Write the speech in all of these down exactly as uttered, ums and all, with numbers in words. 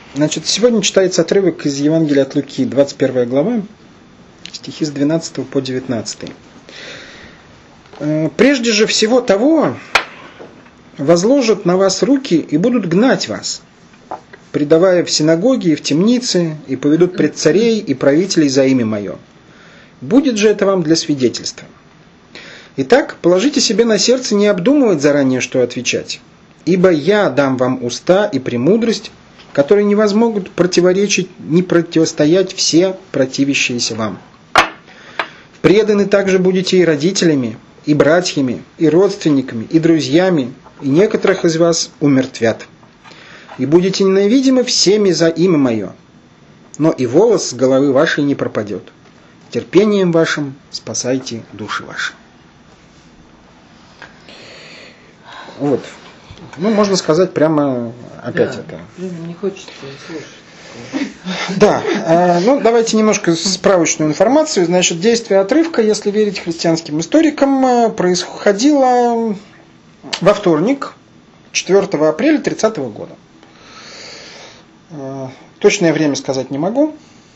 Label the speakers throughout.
Speaker 1: Значит, сегодня читается отрывок из Евангелия от Луки, двадцать первая глава, стихи с двенадцатого по девятнадцатый. «Прежде же всего того возложат на вас руки и будут гнать вас, предавая в синагоги и в темницы, и поведут пред царей и правителей за имя мое. Будет же это вам для свидетельства. Итак, положите себе на сердце не обдумывать заранее, что отвечать, ибо я дам вам уста и премудрость, которые не возмогут противоречить, ни противостоять все противящиеся вам. Преданы также будете и родителями, и братьями, и родственниками, и друзьями, и некоторых из вас умертвят. И будете ненавидимы всеми за имя мое, но и волос с головы вашей не пропадет. Терпением вашим спасайте души ваши». Вот. Ну, можно сказать прямо опять да, это.
Speaker 2: Не хочется слушать.
Speaker 1: Да, э, ну давайте немножко справочную информацию. Значит, действие отрывка, если верить христианским историкам, происходило во вторник, четвёртого апреля тридцатого года. Э, точное время сказать не могу.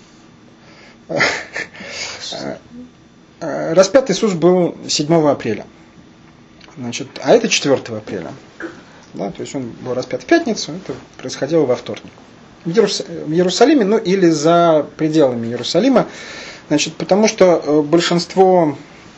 Speaker 1: Распят Иисус был седьмого апреля. Значит, а это четвёртого апреля. Да, то есть он был распят в пятницу, это происходило во вторник. В Иерусалиме, ну или за пределами Иерусалима. Значит, потому что большинство,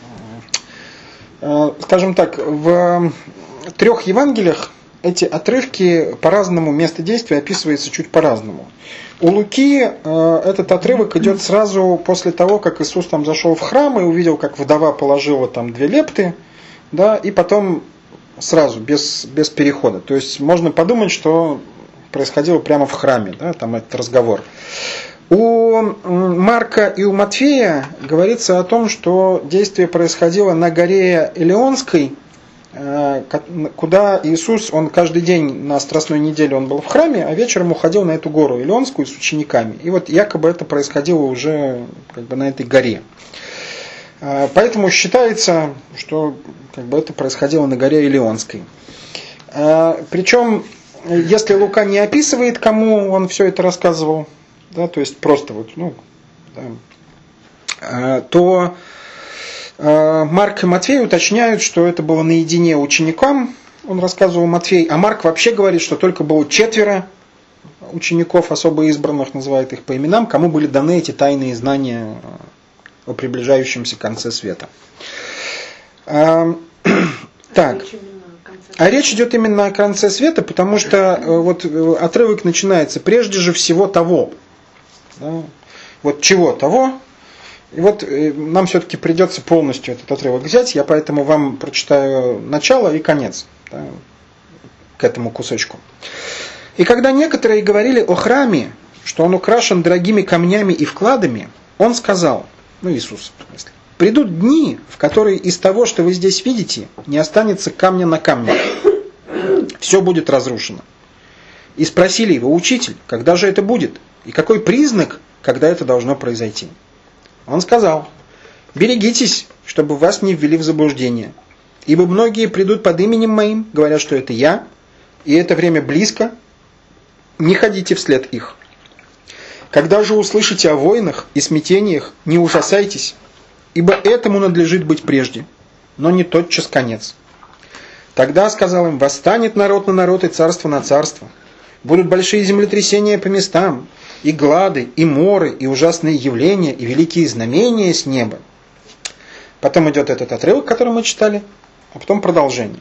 Speaker 1: скажем так, в трех Евангелиях эти отрывки по-разному, место действия описывается чуть по-разному. У Луки этот отрывок идет сразу после того, как Иисус там зашел в храм и увидел, как вдова положила там две лепты, да, и потом сразу, без, без перехода. То есть можно подумать, что происходило прямо в храме, да, там этот разговор. У Марка и у Матфея говорится о том, что действие происходило на горе Илионской, куда Иисус, он каждый день на Страстной неделе он был в храме, а вечером уходил на эту гору Илионскую с учениками. И вот якобы это происходило уже как бы на этой горе. Поэтому считается, что как бы это происходило на горе Илионской. Причем, если Лука не описывает, кому он все это рассказывал, да, то есть просто вот, ну, да, то Марк и Матфей уточняют, что это было наедине ученикам, он рассказывал Матфей, а Марк вообще говорит, что только было четверо учеников, особо избранных, называет их по именам, кому были даны эти тайные знания о приближающемся конце света. А, так. А речь идет именно о конце света, потому что вот отрывок начинается прежде же всего того. Да? Вот чего того. И вот нам все-таки придется полностью этот отрывок взять, я поэтому вам прочитаю начало и конец, да, к этому кусочку. «И когда некоторые говорили о храме, что он украшен дорогими камнями и вкладами, он сказал», ну Иисус в смысле, «придут дни, в которые из того, что вы здесь видите, не останется камня на камне. Все будет разрушено». И спросили его: «Учитель, когда же это будет? И какой признак, когда это должно произойти?» Он сказал: «Берегитесь, чтобы вас не ввели в заблуждение. Ибо многие придут под именем моим, говорят, что это я, и это время близко. Не ходите вслед их. Когда же услышите о войнах и смятениях, не ужасайтесь, ибо этому надлежит быть прежде, но не тотчас конец. Тогда, сказал им, восстанет народ на народ и царство на царство. Будут большие землетрясения по местам, и глады, и моры, и ужасные явления, и великие знамения с неба». Потом идет этот отрывок, который мы читали, а потом продолжение.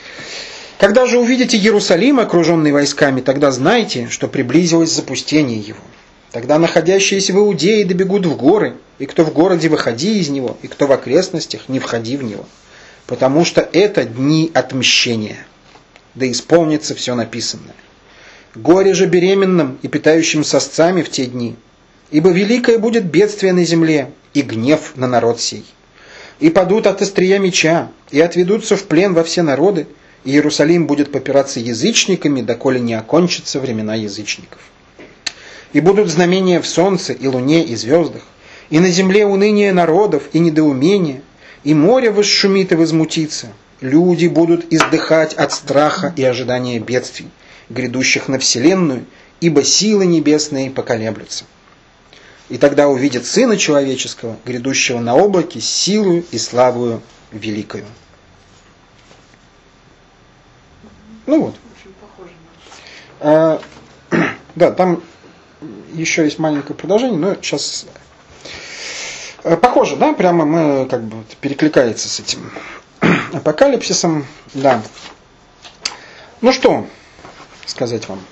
Speaker 1: «Когда же увидите Иерусалим, окруженный войсками, тогда знайте, что приблизилось запустение его. Тогда находящиеся в Иудее добегут в горы, и кто в городе, выходи из него, и кто в окрестностях, не входи в него. Потому что это дни отмщения, да исполнится все написанное. Горе же беременным и питающим сосцами в те дни, ибо великое будет бедствие на земле и гнев на народ сей. И падут от острия меча, и отведутся в плен во все народы, и Иерусалим будет попираться язычниками, доколе не окончатся времена язычников. И будут знамения в солнце, и луне, и звездах, и на земле уныние народов, и недоумение, и море возшумит и возмутится. Люди будут издыхать от страха и ожидания бедствий, грядущих на вселенную, ибо силы небесные поколеблются. И тогда увидят Сына Человеческого, грядущего на облаке, с силою и славою великою. Ну вот.
Speaker 2: Очень похоже на
Speaker 1: А, да, там еще есть маленькое продолжение, но сейчас... Похоже, да, прямо мы как бы перекликается с этим апокалипсисом, да. Ну что сказать вам?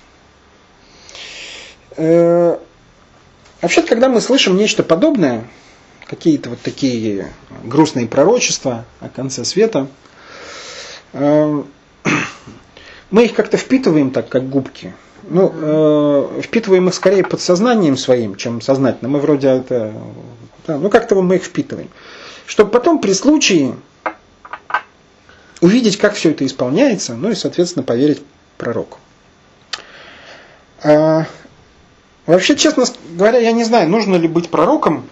Speaker 1: Э, вообще-то, когда мы слышим нечто подобное, какие-то вот такие грустные пророчества о конце света, э, мы их как-то впитываем так, как губки. Ну, э, впитываем их скорее подсознанием своим, чем сознательно. Мы вроде это... Да, ну, как-то мы их впитываем. Чтобы потом при случае увидеть, как все это исполняется, ну и, соответственно, поверить пророку. А, вообще, честно говоря, я не знаю, нужно ли быть пророком,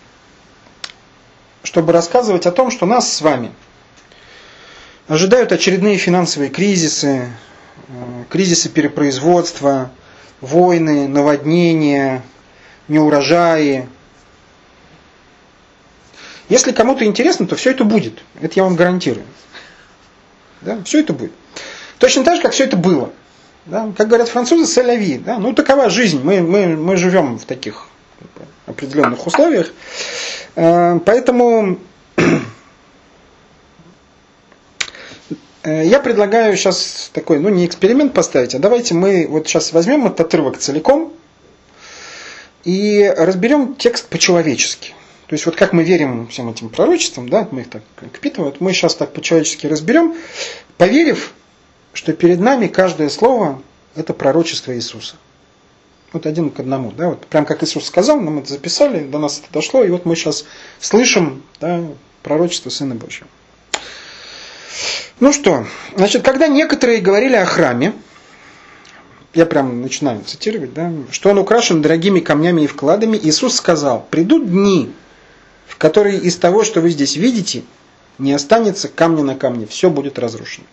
Speaker 1: чтобы рассказывать о том, что нас с вами ожидают очередные финансовые кризисы, кризисы перепроизводства, войны, наводнения, неурожаи. Если кому-то интересно, то все это будет. Это я вам гарантирую. Да? Все это будет. Точно так же, как все это было. Да? Как говорят французы, c'est la vie. Да? Ну, такова жизнь. Мы, мы, мы живем в таких определенных условиях. Поэтому я предлагаю сейчас такой, ну, не эксперимент поставить, а давайте мы вот сейчас возьмем этот отрывок целиком и разберем текст по-человечески. То есть вот как мы верим всем этим пророчествам, да, мы их так впитываем, мы сейчас так по-человечески разберем, поверив, что перед нами каждое слово – это пророчество Иисуса. Вот один к одному. Да, вот прям как Иисус сказал, нам это записали, до нас это дошло, и вот мы сейчас слышим, да, пророчество Сына Божьего. Ну что, значит, когда некоторые говорили о храме, я прям начинаю цитировать, да, что он украшен дорогими камнями и вкладами, Иисус сказал: придут дни, в которые из того, что вы здесь видите, не останется камня на камне, все будет разрушено.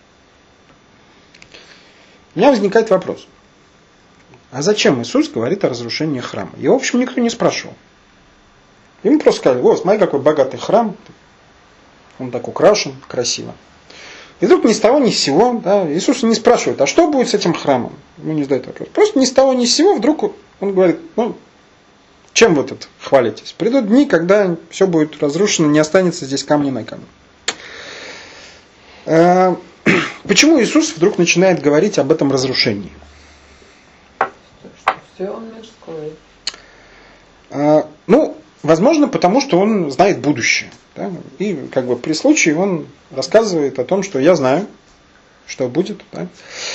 Speaker 1: У меня возникает вопрос. А зачем Иисус говорит о разрушении храма? Его, в общем, никто не спрашивал. Ему просто сказали: о, смотри, какой богатый храм, он так украшен, красиво. И вдруг ни с того ни с сего, да, Иисус не спрашивает, а что будет с этим храмом? Ему не задают вопрос. Просто ни с того ни с сего вдруг он говорит: ну, чем вы тут хвалитесь? Придут дни, когда все будет разрушено, не останется здесь камня на камне. Почему Иисус вдруг начинает говорить об этом разрушении?
Speaker 2: Все он мирской.
Speaker 1: Ну, возможно, потому что он знает будущее. Да? И как бы при случае он рассказывает о том, что я знаю, что будет. Да?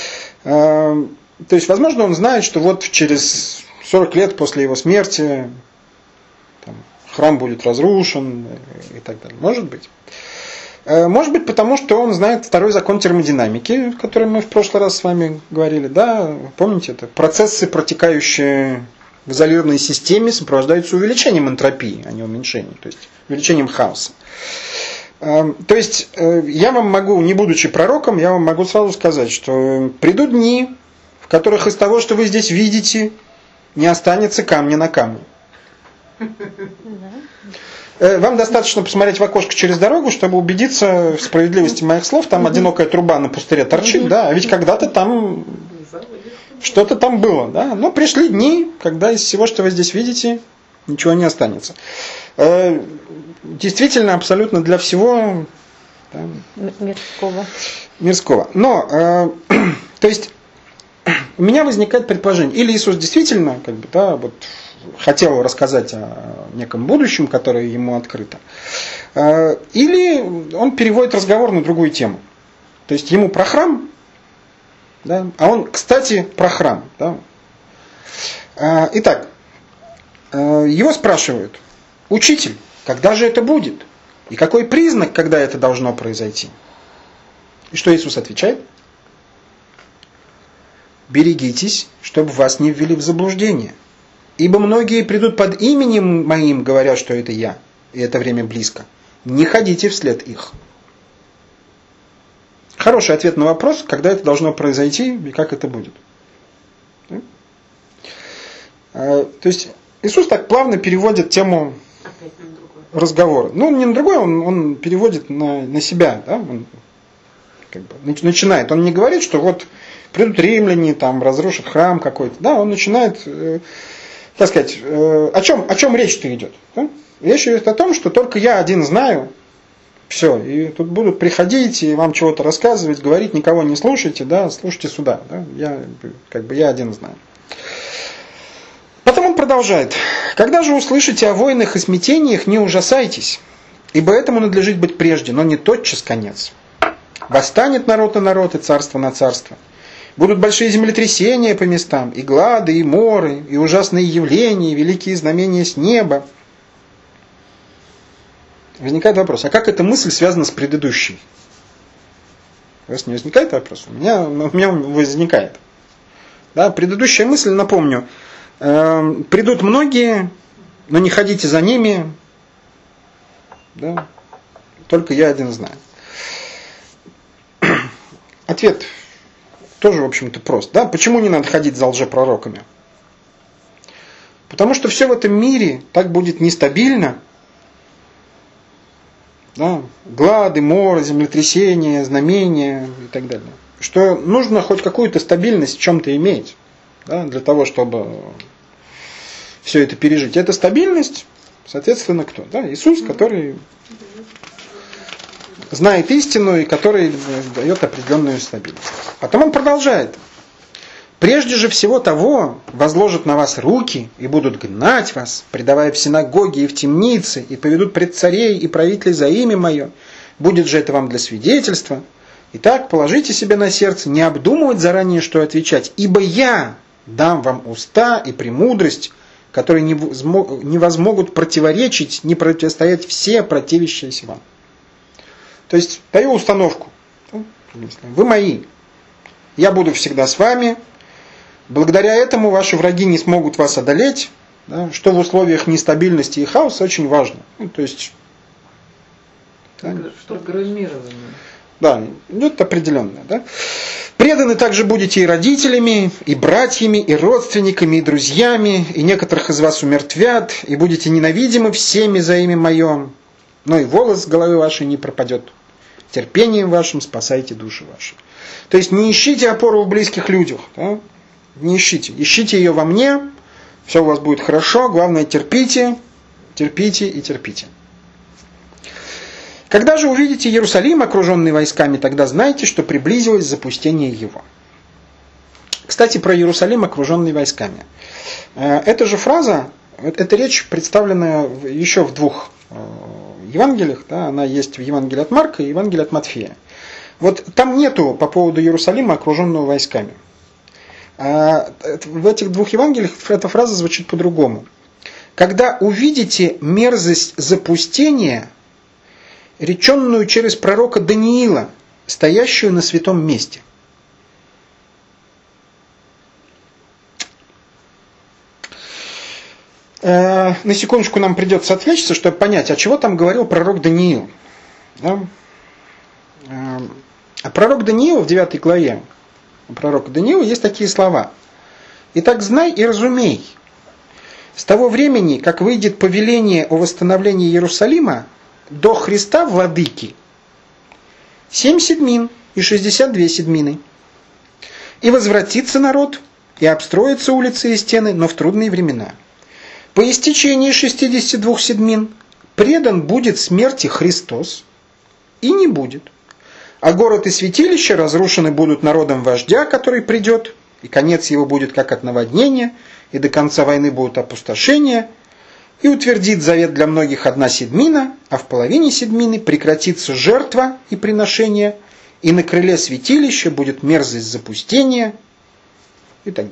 Speaker 1: То есть, возможно, он знает, что вот через сорок лет после его смерти там, храм будет разрушен и так далее. Может быть. Может быть, потому что он знает второй закон термодинамики, о котором мы в прошлый раз с вами говорили. Да? Помните, это процессы, протекающие в изолированной системе, сопровождаются увеличением энтропии, а не уменьшением, то есть увеличением хаоса. То есть я вам могу, не будучи пророком, я вам могу сразу сказать, что придут дни, в которых из того, что вы здесь видите, не останется камня на камне. Вам достаточно посмотреть в окошко через дорогу, чтобы убедиться в справедливости моих слов. Там одинокая труба на пустыре торчит, да, а ведь когда-то там что-то там было, да. Но пришли дни, когда из всего, что вы здесь видите, ничего не останется. Действительно, абсолютно для всего да,
Speaker 3: мирского.
Speaker 1: мирского. Но, то есть, у меня возникает предположение, или Иисус действительно, как бы, да, вот, хотел рассказать о неком будущем, которое ему открыто, или он переводит разговор на другую тему. То есть ему про храм, да, а он, кстати, про храм. Да. Итак, его спрашивают: учитель, когда же это будет? И какой признак, когда это должно произойти? И что Иисус отвечает? Берегитесь, чтобы вас не ввели в заблуждение. Ибо многие придут под именем моим, говоря, что это я, и это время близко. Не ходите вслед их. Хороший ответ на вопрос, когда это должно произойти и как это будет. То есть Иисус так плавно переводит тему разговора. Ну, не на другой, он, он переводит на, на себя. Да? Он как бы начинает. Он не говорит, что вот придут римляне, там, разрушат храм какой-то. Да, он начинает, э, так сказать, э, о чем, о чем речь-то идет. Да? Речь идет о том, что только я один знаю. Все, и тут будут приходить и вам чего-то рассказывать, говорить, никого не слушайте, да, слушайте сюда. Да? Я, как бы, я один знаю. Потом он продолжает. «Когда же услышите о войнах и смятениях, не ужасайтесь, ибо этому надлежит быть прежде, но не тотчас конец. Восстанет народ на народ и царство на царство. Будут большие землетрясения по местам, и глады, и моры, и ужасные явления, и великие знамения с неба». Возникает вопрос, а как эта мысль связана с предыдущей? У вас не возникает вопрос? У меня, у меня возникает. Да, предыдущая мысль, напомню, э, придут многие, но не ходите за ними, да, только я один знаю. Ответ тоже, в общем-то, прост. Да? Почему не надо ходить за лжепророками? Потому что все в этом мире так будет нестабильно. Да? Глады, моры, землетрясения, знамения и так далее. Что нужно хоть какую-то стабильность в чем-то иметь, да, для того, чтобы все это пережить. Эта стабильность, соответственно, кто? Да? Иисус, который знает истину и который дает определенную стабильность. Потом он продолжает. «Прежде же всего того возложат на вас руки и будут гнать вас, предавая в синагоги и в темницы, и поведут пред царей и правителей за имя мое. Будет же это вам для свидетельства. Итак, положите себе на сердце не обдумывать заранее, что отвечать, ибо я дам вам уста и премудрость, которые не возмогут противоречить, не противостоять все противящиеся вам». То есть, даю установку. Вы мои. Я буду всегда с вами. Благодаря этому ваши враги не смогут вас одолеть. Да, что в условиях нестабильности и хаоса очень важно. Ну, то есть,
Speaker 2: да, что программирование.
Speaker 1: Да, это определенное. Да. Преданы также будете и родителями, и братьями, и родственниками, и друзьями, и некоторых из вас умертвят, и будете ненавидимы всеми за имя мое. Но и волос с головы вашей не пропадет. Терпением вашим спасайте души ваши. То есть не ищите опору в близких людях. Да? Не ищите. Ищите ее во мне. Все у вас будет хорошо. Главное, терпите, терпите и терпите. Когда же увидите Иерусалим, окруженный войсками, тогда знайте, что приблизилось запустение его. Кстати, про Иерусалим, окруженный войсками. Эта же фраза, эта речь представлена еще в двух Евангелиях, да, она есть в Евангелии от Марка и Евангелии от Матфея. Вот там нету по поводу Иерусалима, окруженного войсками. А в этих двух Евангелиях эта фраза звучит по-другому. Когда увидите мерзость запустения, реченную через пророка Даниила, стоящую на святом месте. На секундочку нам придется отвлечься, чтобы понять, а чего там говорил пророк Даниил. Да? А пророк Даниил в девятой главе, у пророка Даниила есть такие слова. «Итак, знай и разумей, с того времени, как выйдет повеление о восстановлении Иерусалима, до Христа владыки, семь седмин и шестьдесят две седмины. И возвратится народ, и обстроятся улицы и стены, но в трудные времена. По истечении шестидесяти двух седмин предан будет смерти Христос, и не будет. А город и святилище разрушены будут народом вождя, который придет, и конец его будет как от наводнения, и до конца войны будут опустошения, и утвердит завет для многих одна седмина, а в половине седмины прекратится жертва и приношение, и на крыле святилища будет мерзость запустения, и так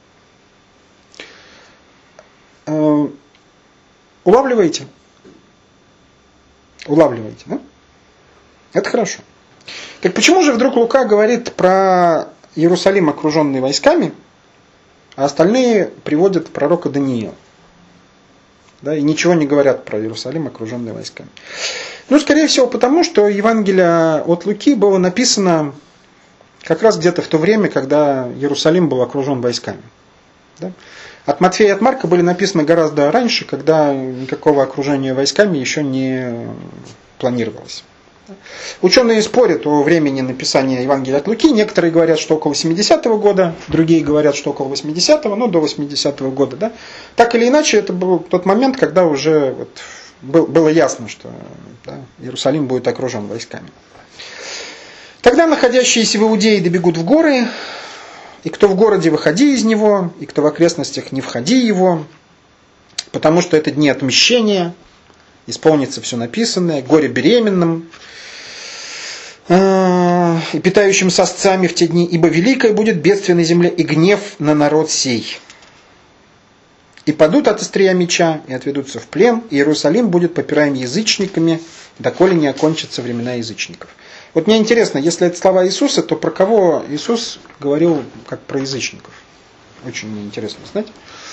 Speaker 1: далее. Улавливаете? Улавливаете, да? Это хорошо. Так почему же вдруг Лука говорит про Иерусалим, окруженный войсками, а остальные приводят пророка Даниила? Да, и ничего не говорят про Иерусалим, окруженный войсками. Ну, скорее всего, потому что Евангелие от Луки было написано как раз где-то в то время, когда Иерусалим был окружен войсками. Да? От Матфея и от Марка были написаны гораздо раньше, когда никакого окружения войсками еще не планировалось. Ученые спорят о времени написания Евангелия от Луки. Некоторые говорят, что около семидесятого года, другие говорят, что около восьмидесятого, ну до восьмидесятого года. Да? Так или иначе, это был тот момент, когда уже вот был, было ясно, что да, Иерусалим будет окружен войсками. Тогда находящиеся в Иудее добегут в горы, и кто в городе, выходи из него, и кто в окрестностях, не входи его, потому что это дни отмщения, исполнится все написанное, горе беременным, и питающим сосцами в те дни, ибо великое будет бедствие на земле и гнев на народ сей. И падут от острия меча, и отведутся в плен, и Иерусалим будет попираем язычниками, доколе не окончатся времена язычников. Вот мне интересно, если это слова Иисуса, то про кого Иисус говорил как про язычников? Очень мне интересно знать.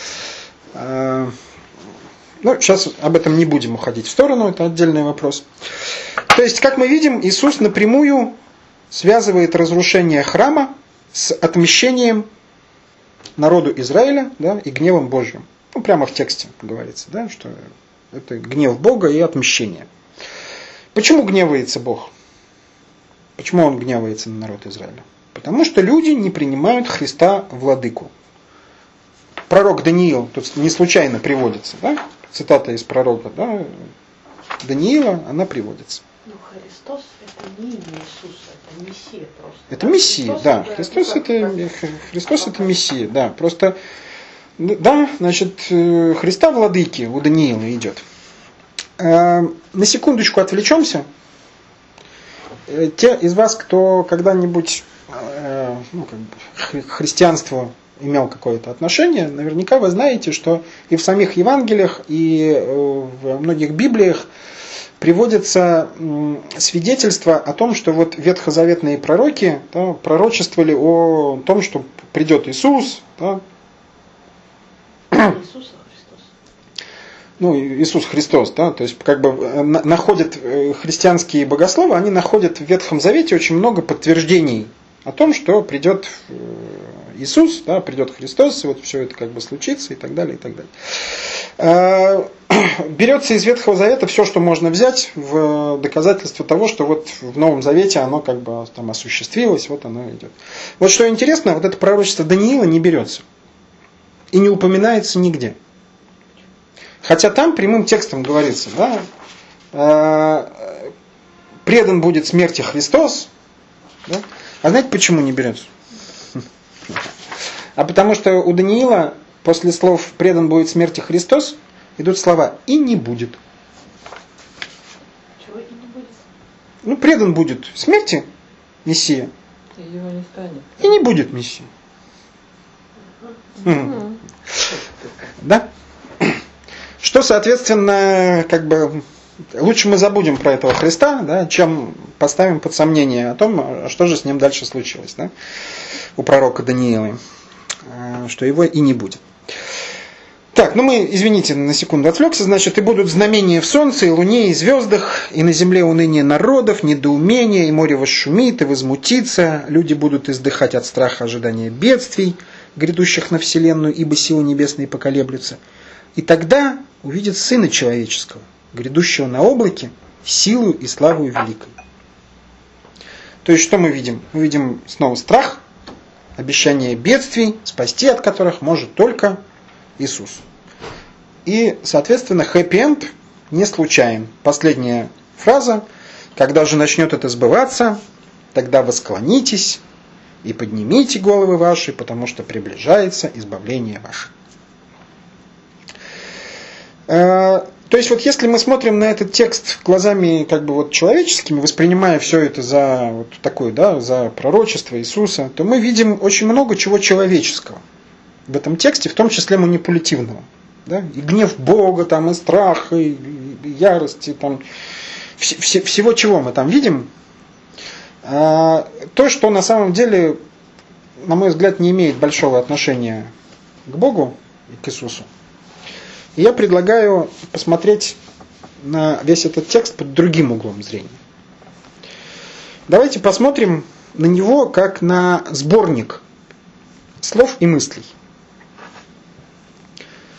Speaker 1: Ну, сейчас об этом не будем уходить в сторону, это отдельный вопрос. То есть, как мы видим, Иисус напрямую связывает разрушение храма с отмщением народу Израиля, да, и гневом Божьим. Ну, прямо в тексте говорится, да, что это гнев Бога и отмщение. Почему гневается Бог? Почему Он гневается на народ Израиля? Потому что люди не принимают Христа владыку. Пророк Даниил тут не случайно приводится, да? Цитата из пророка, да? Даниила, она приводится.
Speaker 3: Но Христос это не Иисус, это Мессия просто.
Speaker 1: Это Мессия, Христос, да. Христос это, Христос это Мессия, да. Просто, да, значит, Христа владыки у Даниила идет. На секундочку отвлечемся. Те из вас, кто когда-нибудь ну, как бы, к христианству имел какое-то отношение, наверняка вы знаете, что и в самих Евангелиях, и в многих Библиях приводятся свидетельства о том, что вот ветхозаветные пророки да, пророчествовали о том, что придет Иисус. Да.
Speaker 3: Иисус Христос.
Speaker 1: Ну, Иисус Христос, да, то есть как бы находят христианские богословы, они находят в Ветхом Завете очень много подтверждений о том, что придет Иисус, да, придет Христос, и вот все это как бы случится и так далее, и так далее. Берется из Ветхого Завета все, что можно взять в доказательство того, что вот в Новом Завете оно как бы там осуществилось, вот оно идет. Вот что интересно, вот это пророчество Даниила не берется и не упоминается нигде. Хотя там прямым текстом говорится, да, предан будет смерти Христос, да? А знаете, почему не берется? А потому что у Даниила после слов «предан будет смерти Христос» идут слова «и не будет».
Speaker 3: Чего и не будет?
Speaker 1: Ну, предан будет смерти Мессия.
Speaker 2: И его не станет.
Speaker 1: И не будет Мессии. Mm. Да? Что, соответственно, как бы лучше мы забудем про этого Христа, да, чем поставим под сомнение о том, что же с ним дальше случилось, да, у пророка Даниила, что его и не будет. Так, ну мы, извините, на секунду отвлекся, значит, и будут знамения в солнце, и луне, и звездах, и на земле уныние народов, недоумение, и море восшумит, и возмутится, люди будут издыхать от страха ожидания бедствий, грядущих на вселенную, ибо силы небесные поколеблются. И тогда увидят Сына Человеческого, грядущего на облаке, силу и славу великой. То есть, что мы видим? Мы видим снова страх, обещание бедствий, спасти от которых может только Иисус. И, соответственно, хэппи-энд не случайен. Последняя фраза: когда же начнет это сбываться, тогда восклонитесь и поднимите головы ваши, потому что приближается избавление ваше. То есть, вот если мы смотрим на этот текст глазами как бы вот человеческими, воспринимая все это за вот такое, да, за пророчество Иисуса, то мы видим очень много чего человеческого в этом тексте, в том числе манипулятивного. Да? И гнев Бога, там, и страх, и, и ярость, и там, вс- вс- всего чего мы там видим. А, то, что на самом деле, на мой взгляд, не имеет большого отношения к Богу и к Иисусу. И я предлагаю посмотреть на весь этот текст под другим углом зрения. Давайте посмотрим на него как на сборник слов и мыслей.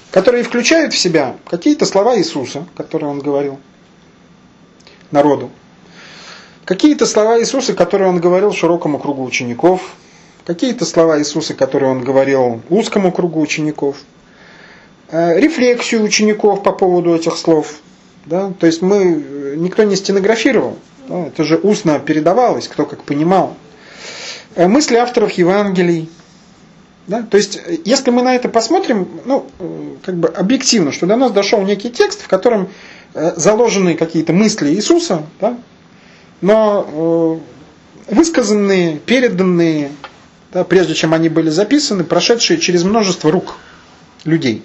Speaker 1: которые включают в себя какие-то слова Иисуса, которые Он говорил народу, какие-то слова Иисуса, которые Он говорил широкому кругу учеников, какие-то слова Иисуса, которые Он говорил узкому кругу учеников, рефлексию учеников по поводу этих слов. Да? То есть мы, никто не стенографировал, да? Это же устно передавалось, кто как понимал. Мысли авторов Евангелий. Да? То есть, если мы на это посмотрим, ну, как бы объективно, что до нас дошел некий текст, в котором заложены какие-то мысли Иисуса, да? Но высказанные, переданные, да, прежде чем они были записаны, прошедшие через множество рук людей.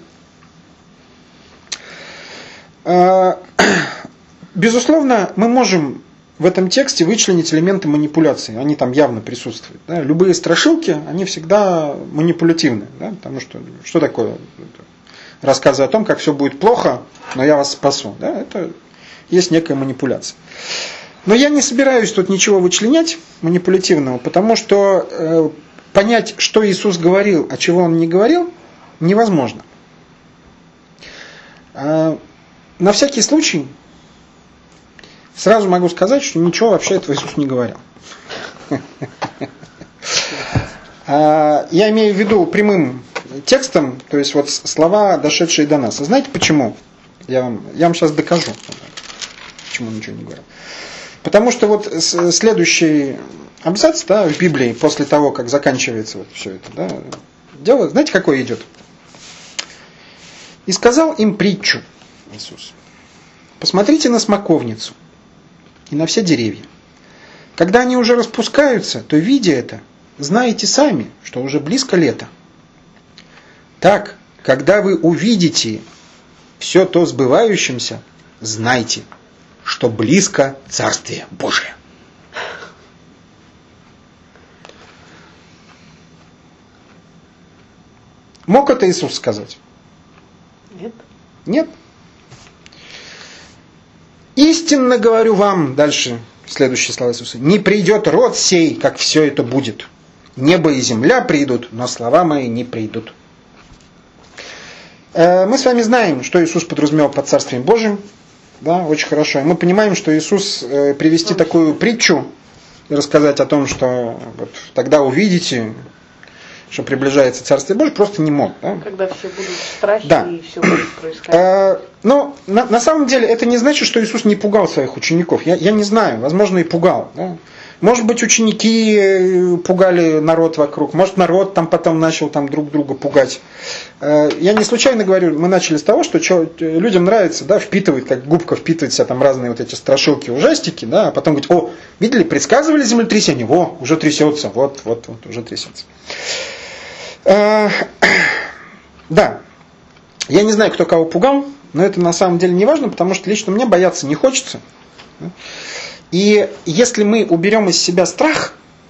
Speaker 1: Безусловно, мы можем в этом тексте вычленить элементы манипуляции. Они там явно присутствуют. Да? Любые страшилки, они всегда манипулятивны. Да? Потому что, что такое рассказы о том, как все будет плохо, но я вас спасу. Да? Это есть некая манипуляция. Но я не собираюсь тут ничего вычленять манипулятивного, потому что э, понять, что Иисус говорил, а чего Он не говорил, невозможно. Э, на всякий случай сразу могу сказать, что ничего вообще этого Иисус не говорил. Я имею в виду прямым текстом, то есть вот слова, дошедшие до нас. А знаете почему? Я вам, я вам сейчас докажу, почему ничего не говорил. Потому что вот следующий абзац, да, в Библии, после того, как заканчивается вот все это, да, дело, знаете, какое идет? «И сказал им притчу Иисус. Посмотрите на смоковницу и на все деревья. Когда они уже распускаются, то, видя это, знаете сами, что уже близко лето. Так, когда вы увидите все то сбывающимся, знайте, что близко Царствие Божие». Мог это Иисус сказать?
Speaker 3: Нет.
Speaker 1: Нет. «Истинно говорю вам», дальше следующие слова Иисуса, «не придет род сей, как все это будет. Небо и земля придут, но слова мои не придут». Мы с вами знаем, что Иисус подразумевал под Царствием Божьим. Да, очень хорошо. И мы понимаем, что Иисус привести такую притчу и рассказать о том, что вот, тогда увидите, что приближается Царствие Божие, просто не мог. Да?
Speaker 3: Когда все будут в страхе,
Speaker 1: да.
Speaker 3: И все будет происходить.
Speaker 1: Но на, на самом деле это не значит, что Иисус не пугал своих учеников. Я, я не знаю, возможно, и пугал. Да? Может быть, ученики пугали народ вокруг, может, народ там потом начал там друг друга пугать. Я не случайно говорю, мы начали с того, что людям нравится, да, впитывать, как губка впитывает в себя там разные вот эти страшилки, ужастики, да, а потом говорить: о, видели, предсказывали землетрясение, во, уже трясется, вот, вот, вот, уже трясется. Да, я не знаю, кто кого пугал, но это на самом деле не важно, потому что лично мне бояться не хочется. И если мы уберем из себя страх,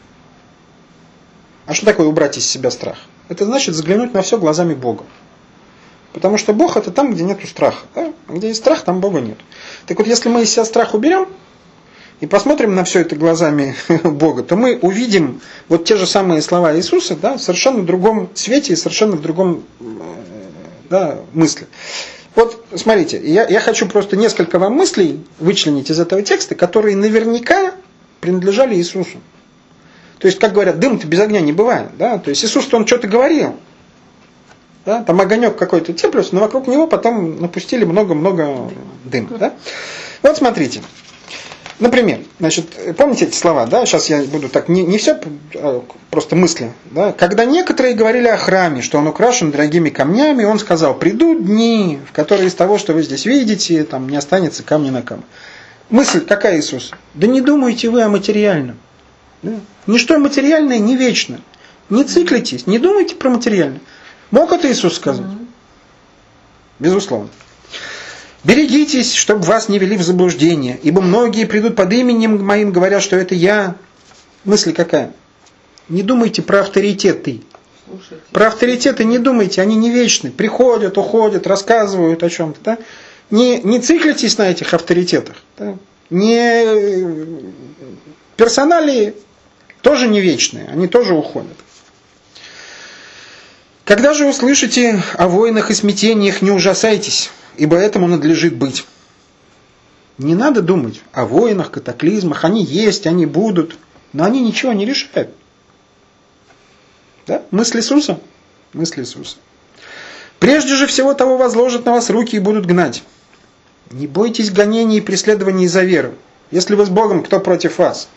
Speaker 1: а что такое убрать из себя страх? Это значит заглянуть на все глазами Бога. Потому что Бог это там, где нету страха. Да? Где есть страх, там Бога нет. Так вот, если мы из себя страх уберем и посмотрим на все это глазами Бога, то мы увидим вот те же самые слова Иисуса, да, в совершенно другом свете и совершенно в другом, да, мысли. Вот, смотрите, я, я хочу просто несколько вам мыслей вычленить из этого текста, которые наверняка принадлежали Иисусу. То есть, как говорят, дым-то без огня не бывает. Да? То есть, Иисус-то он что-то говорил. Да? Там огонек какой-то теплился, но вокруг него потом напустили много-много дыма. Да? Вот смотрите. Например, значит, помните эти слова, да? Сейчас я буду так, не, не все, просто мысли. Да? Когда некоторые говорили о храме, что он украшен дорогими камнями, он сказал: придут дни, в которые из того, что вы здесь видите, там не останется камня на камне. Мысль какая, Иисус? Да не думайте вы о материальном. Да? Ничто материальное не вечно. Не циклитесь, не думайте про материальное. Мог это Иисус сказать? Безусловно. «Берегитесь, чтобы вас не вели в заблуждение, ибо многие придут под именем моим, говоря, что это я». Мысль какая? Не думайте про авторитеты. Слушайте. Про авторитеты не думайте, они не вечны. Приходят, уходят, рассказывают о чем-то. Да? Не, не циклитесь на этих авторитетах. Да? Не... Персоналии тоже не вечные, они тоже уходят. Когда же услышите о войнах и смятениях, не ужасайтесь, ибо этому надлежит быть. Не надо думать о войнах, катаклизмах. Они есть, они будут, но они ничего не решают. Да? Мысль Иисуса. Мысль Иисуса. Прежде же всего того возложат на вас руки и будут гнать. Не бойтесь гонений и преследований за веру. Если вы с Богом, кто против вас?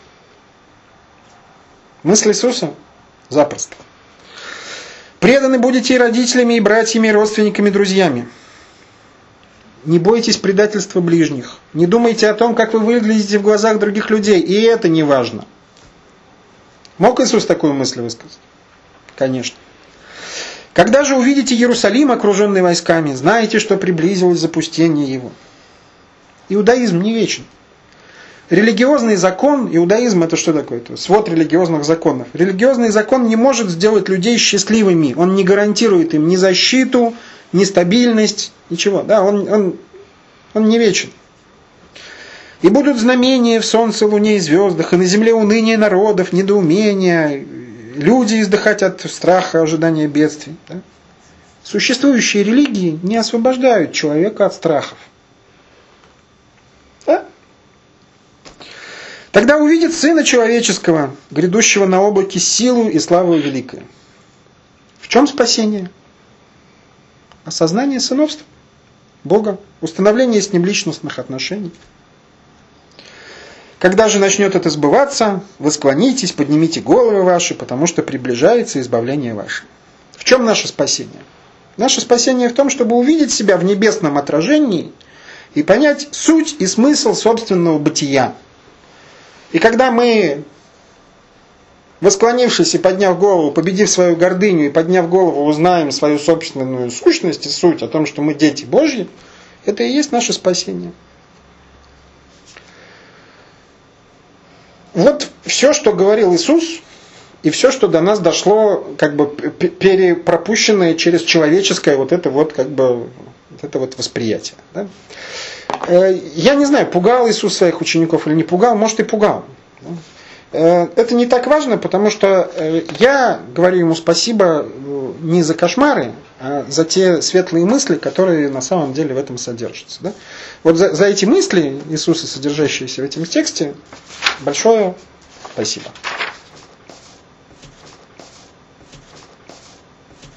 Speaker 1: Мысль Иисуса? Запросто. Преданы будете и родителями, и братьями, и родственниками, и друзьями. Не бойтесь предательства ближних. Не думайте о том, как вы выглядите в глазах других людей. И это не важно. Мог Иисус такую мысль высказать? Конечно. Когда же увидите Иерусалим, окруженный войсками, знаете, что приблизилось запустение его. Иудаизм не вечен. Религиозный закон, иудаизм это что такое? Это свод религиозных законов. Религиозный закон не может сделать людей счастливыми. Он не гарантирует им ни защиту, ни стабильность, ничего. Да, он, он, он не вечен. И будут знамения в солнце, луне и звездах, и на земле уныние народов, недоумение, люди издыхать от страха, ожидания бедствий. Да? Существующие религии не освобождают человека от страхов. Да? Тогда увидит Сына Человеческого, грядущего на облаке силу и славу великую. В чем спасение? Осознание сыновства Бога, установление с Ним личностных отношений. Когда же начнет это сбываться, вы склонитесь, поднимите головы ваши, потому что приближается избавление ваше. В чем наше спасение? Наше спасение в том, чтобы увидеть себя в небесном отражении и понять суть и смысл собственного бытия. И когда мы, восклонившись и подняв голову, победив свою гордыню и подняв голову, узнаем свою собственную сущность и суть о том, что мы дети Божьи, это и есть наше спасение. Вот все, что говорил Иисус, и все, что до нас дошло, как бы перепропущенное через человеческое вот это вот, как бы, вот это вот восприятие. Да? Я не знаю, пугал Иисус своих учеников или не пугал, может и пугал. Это не так важно, потому что я говорю ему спасибо не за кошмары, а за те светлые мысли, которые на самом деле в этом содержатся. Да? Вот за, за эти мысли Иисуса, содержащиеся в этом тексте, большое спасибо.